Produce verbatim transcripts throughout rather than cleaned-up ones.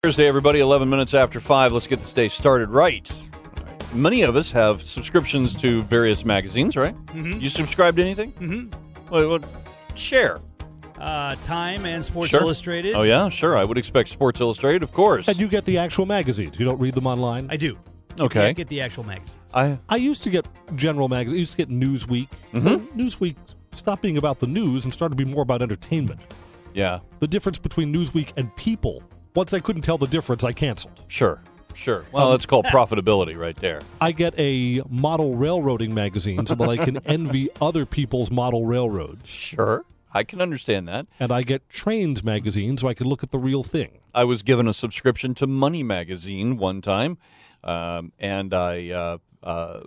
Thursday, everybody, eleven minutes after five. Let's get this day started right. right. Many of us have subscriptions to various magazines, right? Mm-hmm. You subscribe to anything? Mm-hmm. What, what, share. Uh, Time and Sports Sure. Illustrated. Oh, yeah, sure. I would expect Sports Illustrated, of course. And you get the actual magazines. You don't read them online? I do. Okay. I get the actual magazines. I I used to get general magazines. I used to get Newsweek. Mhm. Newsweek stopped being about the news and started to be more about entertainment. Yeah, The difference between Newsweek and People, once I couldn't tell the difference, I canceled. sure, sure. Well, Um, that's called profitability right there. I get a model railroading magazine so that I can envy other people's model railroads. Sure, I can understand that. And I get Trains magazine so I can look at the real thing. I was given a subscription to Money Magazine one time, um, and I uh, uh,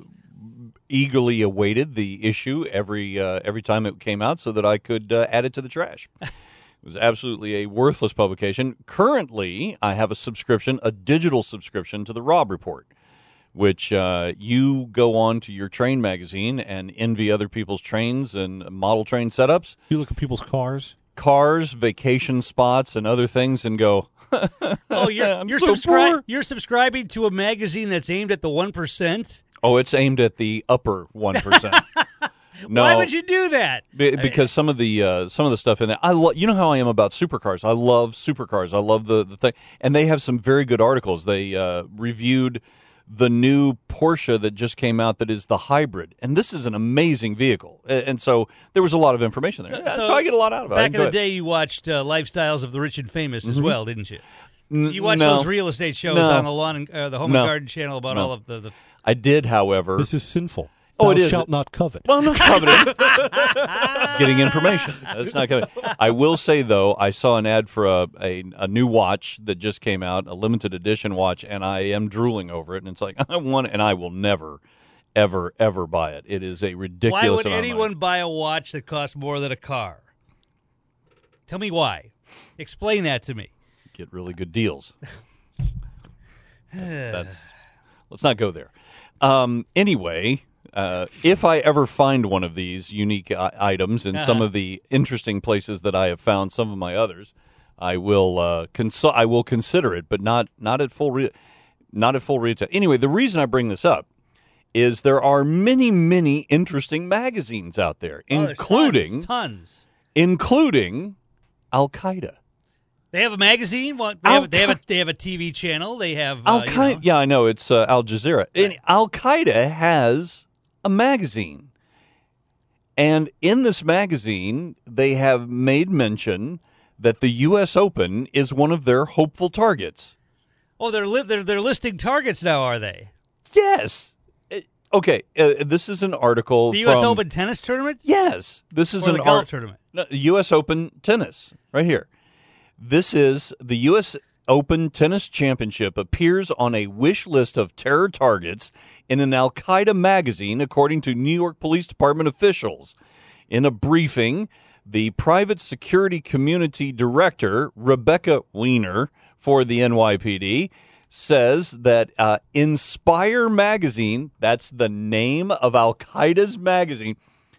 eagerly awaited the issue every uh, every time it came out so that I could uh, add it to the trash. It was absolutely a worthless publication. Currently, I have a subscription, a digital subscription to the Rob Report, which uh, you go on to your train magazine and envy other people's trains and model train setups, You look at people's cars. cars, vacation spots, and other things, and go, Oh, you're I'm you're, so subscri- poor. you're subscribing to a magazine that's aimed at the one percent? oh, it's aimed at the upper one percent. No, Why would you do that? Be- because some of the uh, some of the stuff in there, I lo- you know how I am about supercars. I love supercars. I love the, the thing, and they have some very good articles. They uh, reviewed the new Porsche that just came out that is the hybrid, and this is an amazing vehicle. A- And so there was a lot of information there. So- Yeah, so so I get a lot out of it. I Back in enjoy the it. day, you watched uh, Lifestyles of the Rich and Famous as well, didn't you? You watched no. those real estate shows No. on the lawn, and, uh, the Home No. and Garden channel about No. all of the. the I did, however. This is sinful. Oh, Thou it is. shalt not covet. Well, I'm not coveting. Getting information. That's not coveting. I will say, though, I saw an ad for a, a, a new watch that just came out, a limited edition watch, and I am drooling over it. And it's like, I want it, and I will never, ever, ever buy it. It is a ridiculous Why would amount of anyone money. buy a watch that costs more than a car? Tell me why. Explain that to me. Get really good deals. That's let's not go there. Um, anyway, uh, if I ever find one of these unique uh, items in some Uh-huh. of the interesting places that I have found some of my others, I will uh, cons- I will consider it, but not not at full re- not at full retail. Anyway, the reason I bring this up is there are many many interesting magazines out there, Oh, there's including tons, tons. including Al Qaeda. They have a magazine. What they Al have, they have a they have a T V channel. They have uh, Al you Qaeda, know. yeah, I know it's uh, Al Jazeera. And Al Qaeda has a magazine, and in this magazine, they have made mention that the U S Open is one of their hopeful targets. Oh, they're li- they're they're listing targets now, are they? Yes. Uh, Okay, uh, this is an article. The U S from- Open tennis tournament Yes, this is or an the golf art- tournament? No, U S Open tennis, right here. This is the U S Open Tennis Championship appears on a wish list of terror targets in an Al Qaeda magazine, according to New York Police Department officials. In a briefing, the private security community director, Rebecca Weiner, for the N Y P D, says that uh, Inspire magazine, that's the name of Al Qaeda's magazine,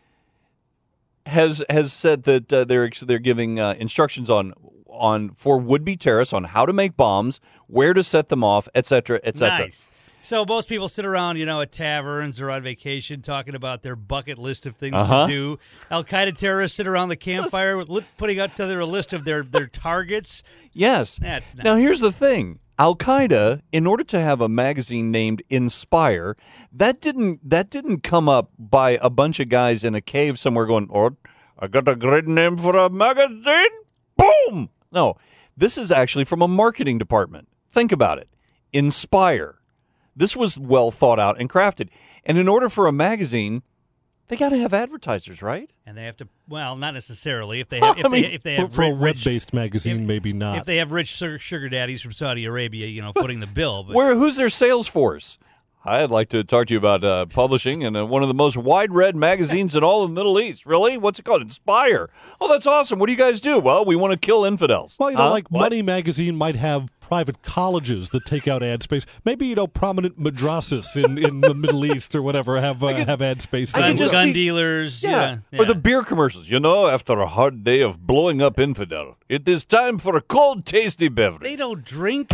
has has said that uh, they're they're giving uh, instructions on on for would-be terrorists on how to make bombs, where to set them off, et cetera, et cetera. Nice. So most people sit around, you know, at taverns or on vacation talking about their bucket list of things Uh-huh. to do. Al Qaeda terrorists sit around the campfire with, li- putting out together a list of their, their targets. Yes. That's nice. Now here's the thing. Al Qaeda, in order to have a magazine named Inspire, that didn't that didn't come up by a bunch of guys in a cave somewhere going, "Oh, I got a great name for a magazine." Boom. No, this is actually from a marketing department. Think about it. Inspire. This was well thought out and crafted. And in order for a magazine, they got to have advertisers, right? And they have to, well, not necessarily. If they have, if I mean, they, if they For, have for a ri- rich, web-based magazine, if- maybe not. if they have rich sur- sugar daddies from Saudi Arabia, you know, footing the bill. But Where who's their sales force? I'd like to talk to you about uh, publishing and uh, one of the most wide-read magazines in all of the Middle East. Really? What's it called? Inspire. Oh, that's awesome. What do you guys do? Well, we want to kill infidels. Well, you know, Huh? like What? Money Magazine might have private colleges that take out ad space. Maybe, you know, prominent madrasas in, in the Middle East or whatever have uh, could- have ad space. I there. could just gun see- dealers. Yeah. Yeah. yeah. Or the beer commercials. You know, after a hard day of blowing up infidel, it is time for a cold, tasty beverage. They don't drink.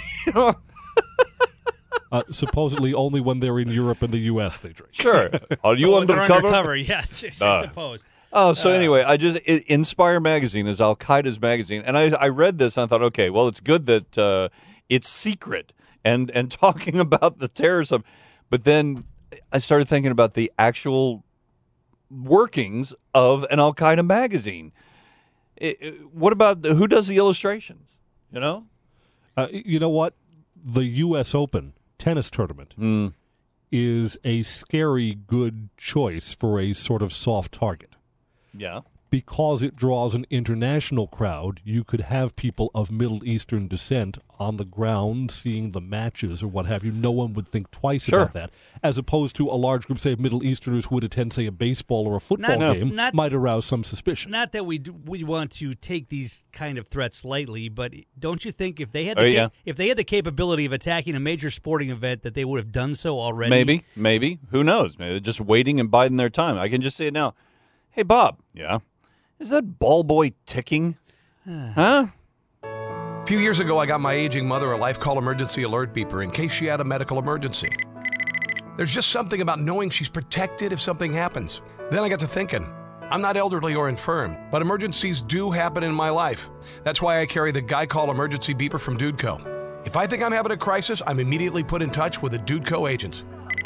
Uh, supposedly only when they're in Europe and the U S they drink. Sure. Are you Oh, they're undercover? undercover, yes, I Uh. suppose. Oh, so anyway, I just I, Inspire magazine is Al Qaeda's magazine, and I I read this and I thought, okay, well, it's good that uh, it's secret and and talking about the terrorism, but then I started thinking about the actual workings of an Al Qaeda magazine. It- it- what about the, who does the illustrations? You know, Uh, you know what? The U S Open tennis tournament Hmm. is a scary good choice for a sort of soft target. yeah. Because it draws an international crowd, you could have people of Middle Eastern descent on the ground seeing the matches or what have you. No one would think twice Sure. about that, as opposed to a large group, say, of Middle Easterners who would attend, say, a baseball or a football Not- game, not- might arouse some suspicion. Not that we do, we want to take these kind of threats lightly, but don't you think if they had the Oh, ca- yeah. if they had the capability of attacking a major sporting event, that they would have done so already? Maybe, maybe. Who knows? Maybe they're just waiting and biding their time. I can just say it now. Hey, Bob. Yeah. Is that ball boy ticking? Huh? A few years ago, I got my aging mother a life call emergency alert beeper in case she had a medical emergency. There's just something about knowing she's protected if something happens. Then I got to thinking, I'm not elderly or infirm, but emergencies do happen in my life. That's why I carry the Guy Call emergency beeper from Dudeco. If I think I'm having a crisis, I'm immediately put in touch with a Dudeco agent.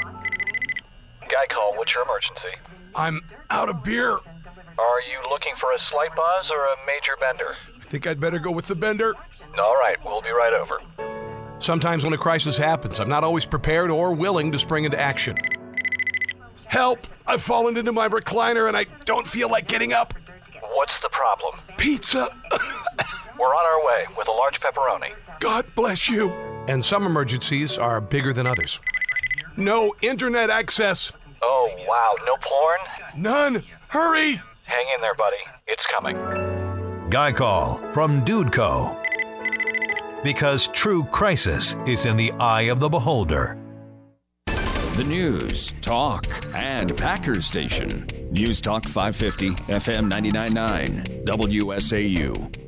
Guy call, what's your emergency? I'm out of beer. Are you looking for a slight buzz or a major bender? I think I'd better go with the bender. All right, we'll be right over. Sometimes when a crisis happens, I'm not always prepared or willing to spring into action. Help! I've fallen into my recliner and I don't feel like getting up. What's the problem? Pizza! We're on our way with a large pepperoni. God bless you. And some emergencies are bigger than others. No internet access. Oh, wow, no porn? None. Hurry! Hang in there, buddy. It's coming. Guy Call from Dudeco. Because true crisis is in the eye of the beholder. The news, talk, and Packers station. News Talk five fifty, F M ninety-nine point nine, W S A U.